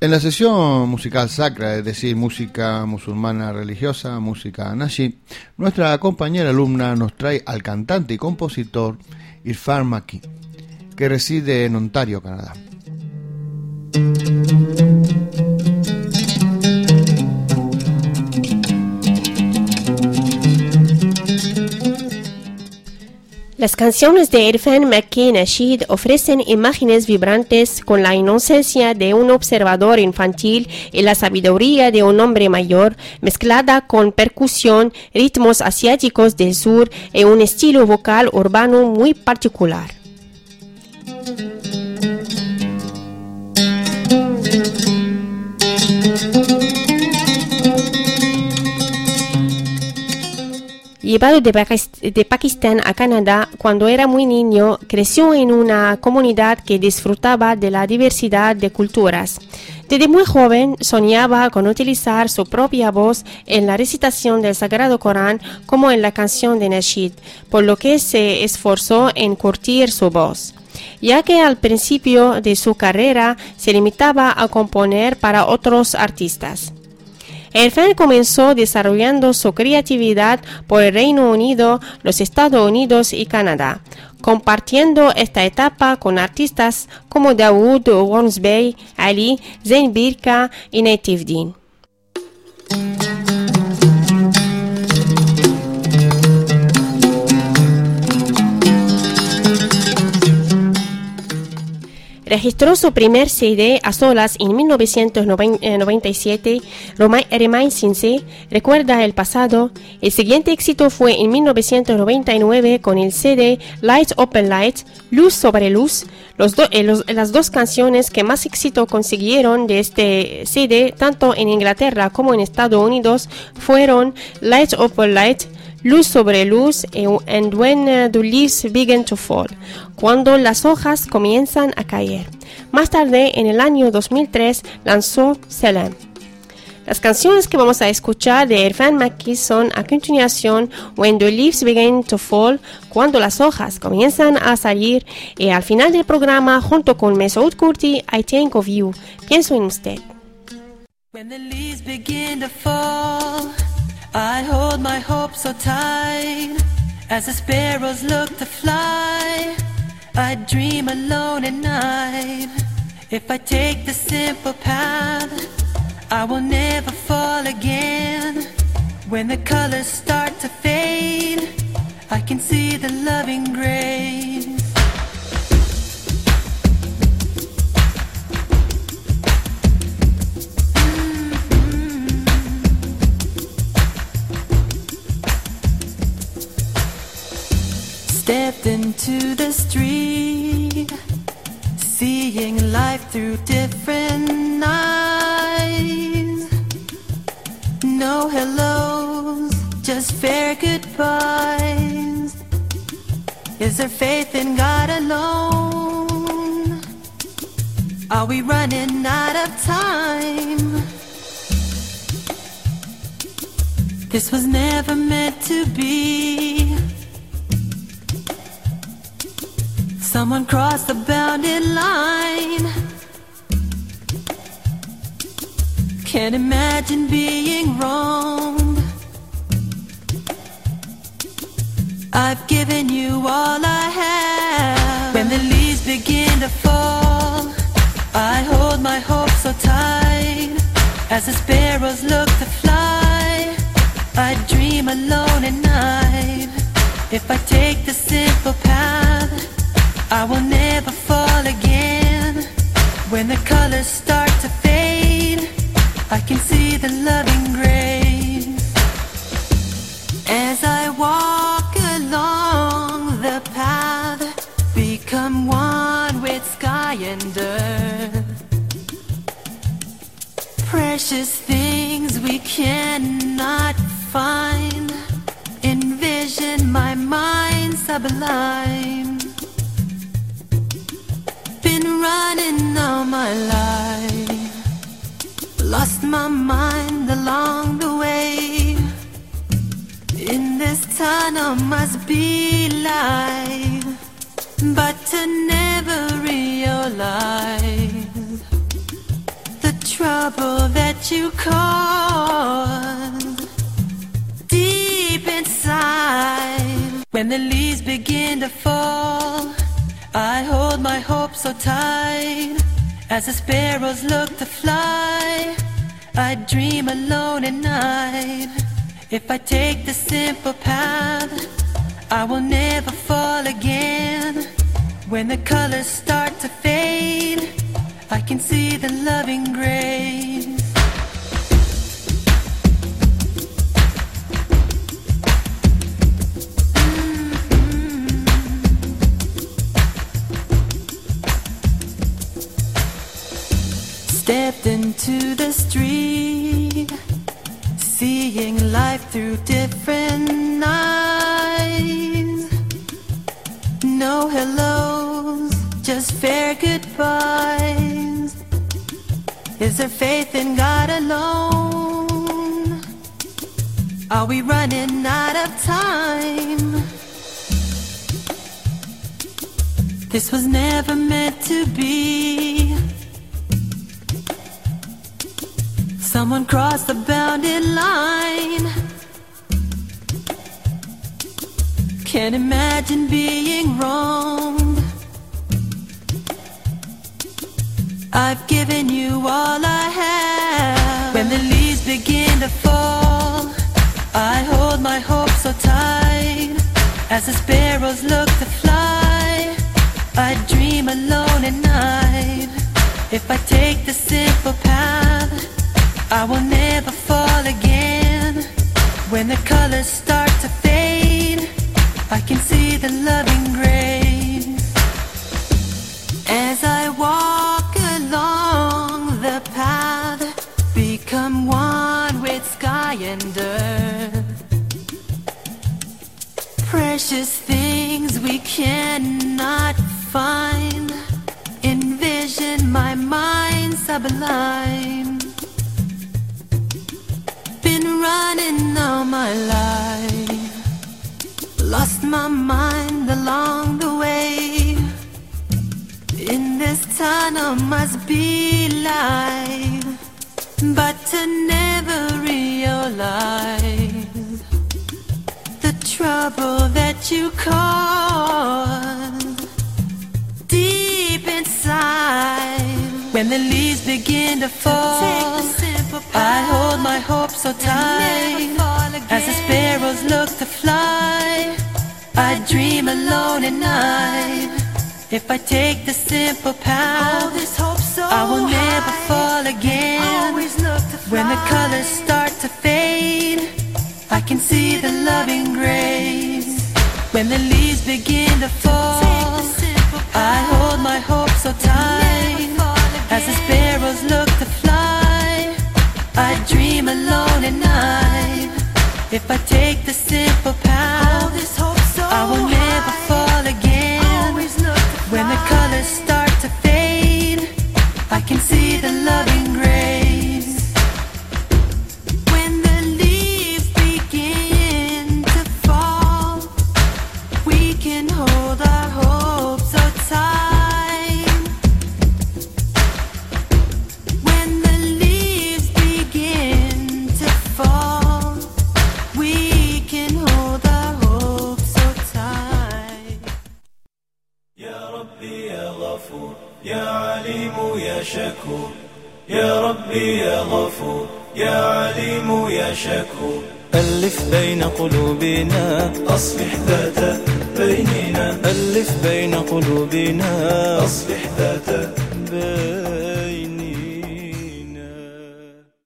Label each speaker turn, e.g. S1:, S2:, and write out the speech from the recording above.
S1: En la sesión musical sacra, es decir, música musulmana religiosa, música nashi, nuestra compañera alumna nos trae al cantante y compositor Irfan Makki, que reside en Ontario, Canadá.
S2: Las canciones de Irfan Makki Nasheed ofrecen imágenes vibrantes con la inocencia de un observador infantil y la sabiduría de un hombre mayor, mezclada con percusión, ritmos asiáticos del sur y un estilo vocal urbano muy particular. Llevado de Pakistán a Canadá, cuando era muy niño, creció en una comunidad que disfrutaba de la diversidad de culturas. Desde muy joven soñaba con utilizar su propia voz en la recitación del Sagrado Corán como en la canción de Nasheed, por lo que se esforzó en curtir su voz, ya que al principio de su carrera se limitaba a componer para otros artistas. Irfan comenzó desarrollando su creatividad por el Reino Unido, los Estados Unidos y Canadá, compartiendo esta etapa con artistas como Dawood Wonsby, Ali, Zain Birka y Native Dean. Registró su primer CD a solas en 1997, Remain Sincere, Recuerda el pasado. El siguiente éxito fue en 1999 con el CD Light Open Light, Luz sobre Luz. Las dos canciones que más éxito consiguieron de este CD, tanto en Inglaterra como en Estados Unidos, fueron Light Open Light, Luz sobre Luz and When the Leaves Begin to Fall, cuando las hojas comienzan a caer. Más tarde, en el año 2003, lanzó Salam. Las canciones que vamos a escuchar de Irfan Makki son a continuación When the Leaves Begin to Fall, cuando las hojas comienzan a salir, y al final del programa, junto con Masoud Kurti, I Think of You, pienso en usted.
S3: When the leaves begin to fall, I hold my hope so tight, as the sparrows look to fly, I dream alone at night. If I take the simple path, I will never fall again. When the colors start to fade, I can see the loving grace. Stepped into the street, seeing life through different eyes. No hellos, just fair goodbyes. Is there faith in God alone? Are we running out of time? This was never meant to be. Someone crossed the bounded line. Can't imagine being wronged. I've given you all I have. When the leaves begin to fall, I hold my hope so tight, as the sparrows look to fly, I dream alone at night. If I take the simple path, I will never fall again. When the colors start to fade, I can see the loving grace. As I walk along the path, become one with sky and earth. Precious things we cannot find, envision my mind sublime. Been running all my life, lost my mind along the way. In this tunnel must be light, but to never realize the trouble that you caused deep inside. When the leaves begin to fall, I hold my hope so tight. As the sparrows look to fly, I dream alone at night. If I take the simple path, I will never fall again. When the colors start to fade, I can see the loving grace. Stepped into the street, seeing life through different eyes. No hellos, just fair goodbyes. Is there faith in God alone? Are we running out of time? This was never meant to be. Someone crossed the bounded line. Can't imagine being wronged. I've given you all I have. When the leaves begin to fall, I hold my hope so tight. As the sparrows look to fly, I dream alone at night. If I take the simple path, I will never fall again. When the colors start to fade, I can see the loving grace. As I walk along the path, become one with sky and earth. Precious things we cannot find, envision my mind sublime. Been running all my life, lost my mind along the way. In this tunnel must be light, but to never realize the trouble that you caused deep inside. When the leaves begin to fall, I hold my hope so tight. As the sparrows look to fly, I dream alone at night. If I take the simple path, I will never fall again. When the colors start to fade, I can see the loving grace. When the leaves begin to fall, I hold my hope so tight. As the sparrows look to fly, I dream alone at night. If I take the simple path, I will never fall again. When the colors start to fade, I can see the loving grace. When the leaves begin to fall, we can hold our hope so tight. When the leaves begin to fall, we can hold our hope so tight.
S4: يا ربي يا غفور يا عليم يا شكور يا ربي يا غفور يا عليم يا شكور ألف بين قلوبنا أصلح ذات بيننا ألف بين قلوبنا أصلح ذات بيننا